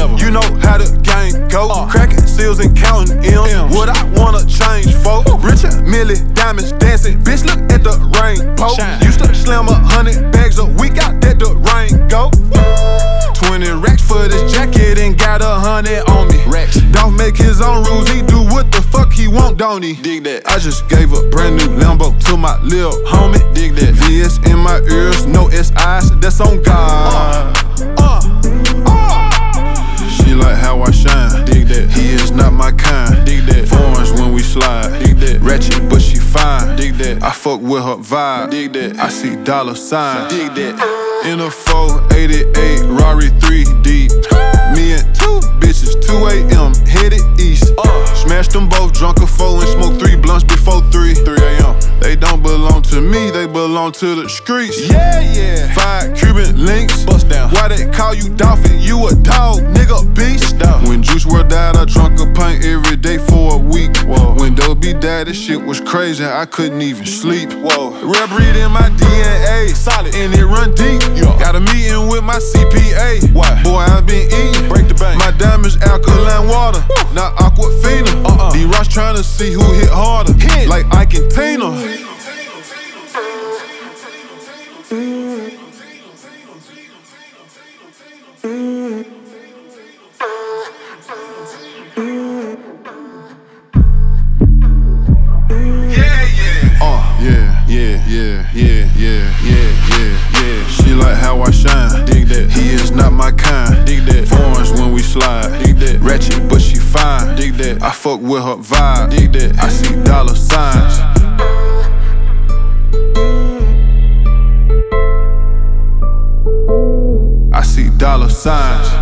You know how the game go. Cracking seals and counting M's. What I wanna change for? Richard Millie, diamonds dancing. Bitch, look at the rainbow. Used to slam 100 bags a week out that the rain go. 20 racks for this jacket and got 100 on me. Don't make his own rules, he do what the fuck he want, don't he? Dig that. I just gave a brand new Lambo to my lil homie. Dig that. VS in my ears, no SIs, that's on God. She like how I shine. Dig that. He is not my kind. Dig that. Foreigns when we slide. Dig that. Ratchet, but she fine. Dig that. I fuck with her vibe. Dig that. I see dollar signs. Dig that. In a 488 Rari 3 deep. Me and 2 bitches, 2 a.m. headed east. Smashed them both, drunk a 4 and smoked 3 blunts before 3 a.m. They don't belong to me, they belong to the streets. Yeah. 5 Cuban links. Bust down. Why they call you Dolphin? You a dog, nigga, beast. When Juice WRLD died, I drunk a pint every day for a week. Whoa. When Dobie died, this shit was crazy, I couldn't even sleep. Whoa. Rap read in my DNA, Solid. and it run deep. Yeah. Got a meeting with my CPA. Why? Boy, I been eating. Break the bank. My diamonds alkaline water, not Aquafina. D-Ross tryna see who hit harder, like Ike and Tina. Yeah. She like how I shine. Dig that. He is not my kind. Dig that. Foreigns when we slide. Dig that. Ratchet, but she fine. Dig that. I fuck with her vibe. Dig that. I see dollar signs. I see dollar signs.